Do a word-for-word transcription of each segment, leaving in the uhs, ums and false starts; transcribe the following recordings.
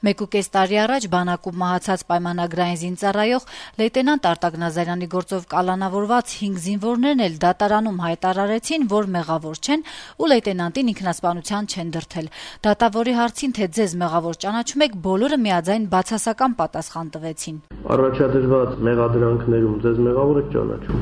Մեկուկես տարի առաջ բանակում մահացած պայմանագրային զինծառայող լեյտենանտ Արտակ Նազարյանի գործով կալանավորված հինգ զինվորներն էլ դատարանում հայտարարեցին, որ մեղավոր չեն ու լեյտենանտին ինքնասպանության չեն դրդել։ Դատավորի հարցին, թե ձեզ մեղավոր ճանաչում եք, բոլորը միաձայն բացասական պատասխան տվեցին։ Առաջադրված մեղադրանքներում ձեզ մեղավոր եք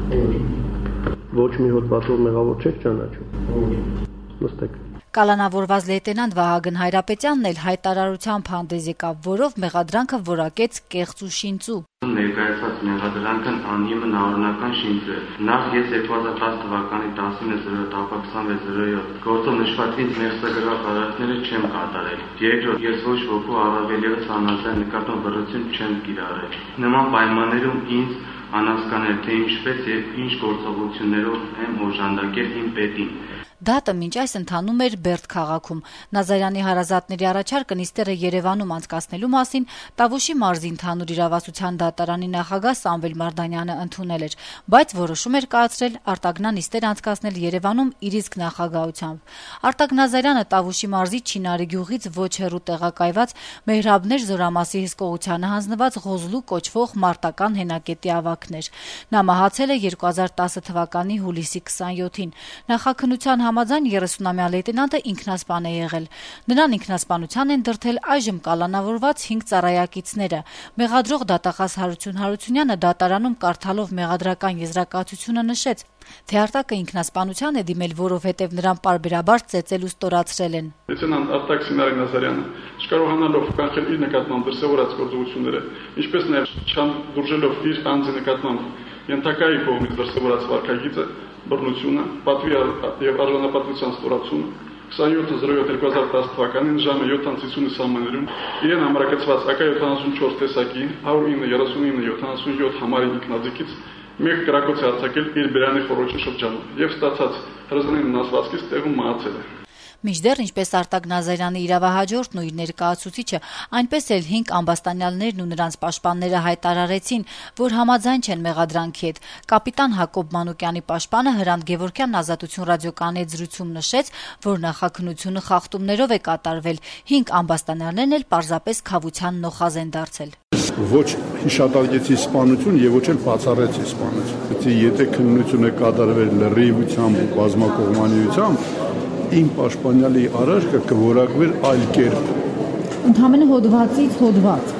ճանաչում։ Ոչ մի հոդվածով մեղավոր չեք ճանաչում։ Նստեք։ Կալանավորված լեյտենանտ Վահագն Հայրապետյանն էլ հայտարարությամբ հանդես եկավ, որով մեղադրանքը որակեց կեղծ ու շինծու։ Ներկայացված մեղադրանքն անհիմն անօրինական շինծ է։ Նախ ես երկու հազար տասը թվականի տասնինը զրոյոթ ապա քսանվեց զրոյոթ գործով նշված ինձ մեղսագրող արարքները չեմ կատարել։ Երկրորդ, ես ոչ ոքի առավել ևս անձնական նկատմամբ բռնություն չեմ կիրառել։ Նման պայմաններում ինձ անհասկանալի է, թե ինչպես եւ ինչ գործողություններով եմ օժանդակել իմ պետին։ Դատը մինչ այս ընթանում էր Բերդ քաղաքում։ Նազարյանի հարազատների առաջարկը նիստերը Երևանում անցկացնելու մասին Տավուշի մարզի ընդհանուր իրավասության դատարանի նախագահ Սամվել Մարդանյանը ընդունել էր, բայց որոշում էր կայացրել արտագնա նիստեր անցկացնել Երևանում իր իսկ նախագահությամբ։ Արտակ Նազարյանը Տավուշի մարզի Չինարի գյուղից ոչ հեռու տեղակայված Մեհրաբներ զորամասի հսկողությանը հանձնված Ղոզլու կոչվող մարտական հենակետի ավագն էր։ Նա մահացել է երկու հազար տասը թվականի հուլիսի քսանյոթին։ Նախաքննության համաձայն երեսունամյա լեյտենանտը ինքնասպան է եղել։ Նրան ինքնասպանության են դրդել այժմ կալանավորված հինգ ծառայակիցները։ Մեղադրող դատախազ Հարություն Հարությունյանը դատարանում կարդալով մեղադրական եզրակացությունը նշեց, թե Արտակը ինքնասպանության է դիմել, որովհետև նրան պարբերաբար ծեծել ու ստորացրել են։ Լեյտենանտ Արտակ Սինարի Նազարյանը չկարողանալով կանխել իր նկատմամբ դրսևորած գործողությունները, ինչպես նաև չանդուրժելով իր անձի նկատմամբ ենթակայի կողմից դրսևորած վարքագիծը, բռնությունը, պատվի եւ արժանապատվության ստորացումը քսանյոթ զրոյոթ երկու հազար տասը թվականին ժամը յոթ սամաններում իրեն համարակցված ակա յոթանասունչորս տեսակի հարյուր ինը երեսունինը յոթանասունյոթ համարի ինքնաձիգից մեկ կրակոց է արձակել իր բերանի խորոչի շրջանում եւ ստացած հրազդանային վնասվածքից տեղում մահացել է։ Մինչդեռ, ինչպես Արտակ Նազարյանի իրավահաջորդն ու իր ներկայացուցիչը, այնպես էլ հինգ ամբաստանյալներն ու նրանց պաշտպանները հայտարարեցին, որ համաձայն չեն մեղադրանքի հետ։ Կապիտան Հակոբ Մանուկյանի պաշտպանը Հրանտ Գևորգյանն Ազատություն ռադիոկայանի զրույցում նշեց, որ նախաքննությունը խախտումներով է կատարվել։ Հինգ ամբաստանյալներն էլ պարզապես քավության նոխազ են դարձել։ Ոչ հիշատակեցի սպանություն եւ ոչ էլ բացառեցի սպանություն։ Եթե քննությունը կատարվել լրիվությամբ ու բազմակողմանիությամբ, իմ պաշտպանյալի արարքը կորակվեր այլ կերպ։ Ընդհանրապես հոդվածից հոդված։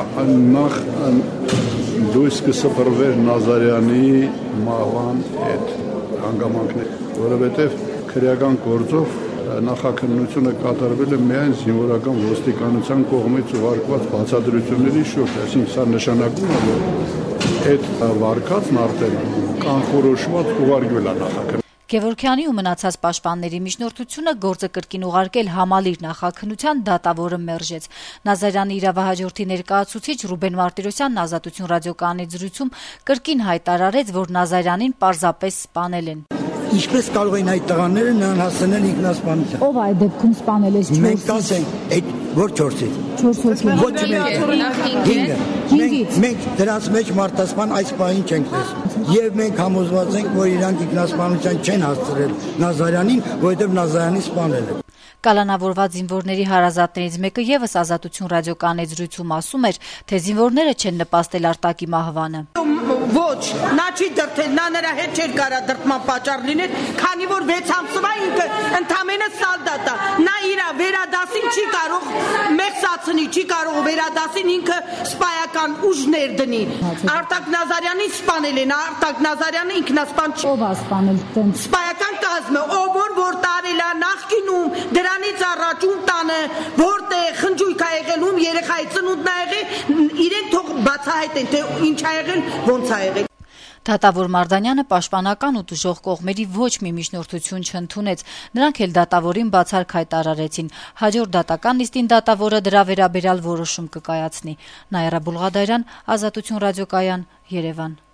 Նախ դույս կսփռվեր Նազարյանի մահվան հետ հանգամանքներ, որովհետև քրեական գործով նախաքննությունը կատարվել է միայն զինվորական ոստիկանության կողմից ուղարկված բացատրությունների շուրջ, այսինքն սա նշանակում է, որ այդ վարկածն արդեն կանխորոշված ուղարկվել է նախաքննության։ Գևորգյանի ու մնացած պաշտպանների միջնորդությունը գործը կրկին ուղարկել համալիր նախաքննության դատավորը մերժեց։ Նազարյանի իրավահաջորդի ներկայացուցիչ Ռուբեն Մարտիրոսյանն Ազատություն ռադիոկայանի զրույցում կրկին հայտարարեց, որ Նազարյանին պարզապես սպանել են։ Ինչպես կարող են այդ տղաները նրան հասցնել ինքնասպանության։ Ով այդ դեպքում սպանել է չորսից։ Մենք ասենք, այդ որ չորսից։ չորս հոգի։ Ոչ մենք։ Մենք մենք դրանց մեջ մարտասպան այս պահին չենք տեսնում։ Եվ մենք համոզված ենք, որ իրանք ինքնասպանության չեն հասցրել Նազարյանին, որովհետև Նազարյանի սպանել են։ Կալանավորված զինվորների հարազատներից մեկը եւս Ազատություն ռադիոկայանի զրույցում ասում էր, թե զինվորները չեն նպաստել Արտակի մահվանը։ Ոչ, նա չի դրդել, նա նրա հետ չէր կարա դրդման պատճառ լինել, քանի որ վեց ամսվա ինքը ընդամենը սալդատ է։ Նա իր վերադասին չի կարող մեղսացնի, չի կարող վերադասին ինքը սպայական ուժ ներդնի։ Արտակ Նազարյանին սպանել են, Արտակ Նազարյանը ինքնասպան չի։ Ով է սպանել տենց։ Սպայական կազմը, ով որ որ տարել է նախկինում, դրանից առաջ ում տանը, որտեղ խնջույք ա եղել, ում երեխայի ծնունդն ա եղել, իրենք թող բացահայտեն, թե ինչ ա եղել, ոնց ա եղել։ Դատավոր Մարդանյանը պաշտպանական ու տուժող կողմերի ոչ մի միջնորդություն չընդունեց։ Նրանք էլ դատավորին բացառք հայտարարեցին։ Հաջորդ դատական նիստին դատավորը դրա վերաբերյալ որոշում կկայացնի։ Նաիրա Բուլղադարյան, Ազատություն ռադիոկայան, Երևան։